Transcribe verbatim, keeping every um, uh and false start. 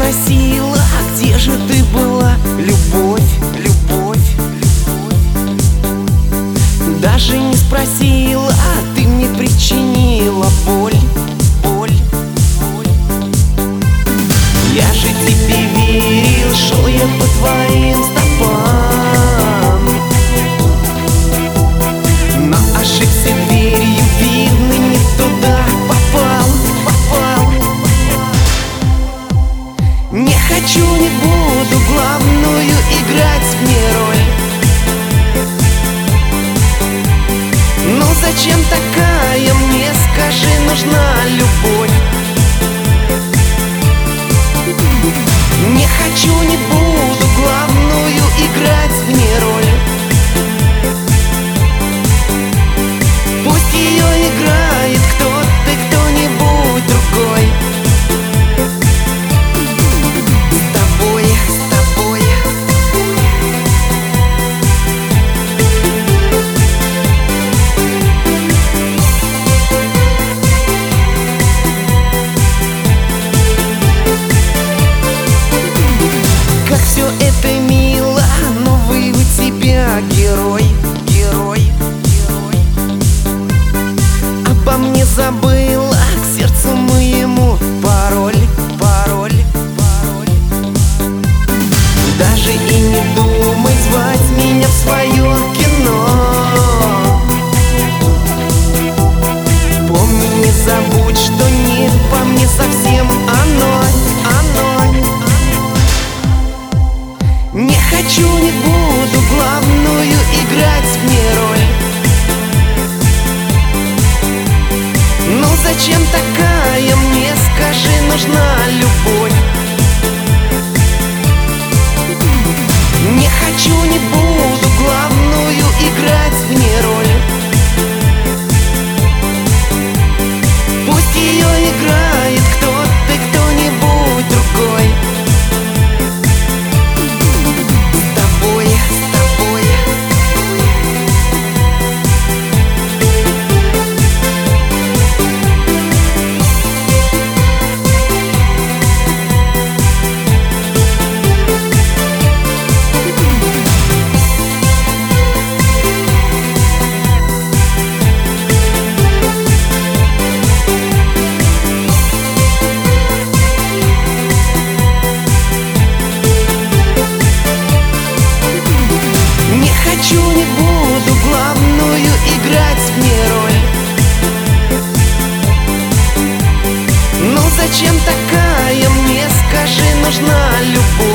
спросила, а где же ты была, любовь, любовь, любовь. Даже не спросила, а ты мне причинила боль, боль, боль. Я же тебе верил, шел я по твоим стопам, но ошибся дверью, видно, не туда попал, попал. Не хочу, не буду главную играть мне роль. Ну зачем такая мне, скажи, нужна любовь? Не хочу, не буду главную играть мне роль. Пусть ее играет кто-то, кто-нибудь другой. С тобой, с тобой. Как все это мило, новый у тебя герой, герой, герой. Обо мне забыла, к сердцу моему пароль, пароль, пароль. Даже и не думай звать меня в свое кино. Помни, не забудь, что не по мне совсем оно, оно. Не хочу, не буду главную играть мне роль. Ну зачем такая мне, скажи, нужна любовь? Не хочу, не буду главную играть мне роль. Пусть ее играет кто-то, кто-нибудь другой. Хочу, не буду главную играть мне роль. Ну зачем такая мне, скажи, нужна любовь?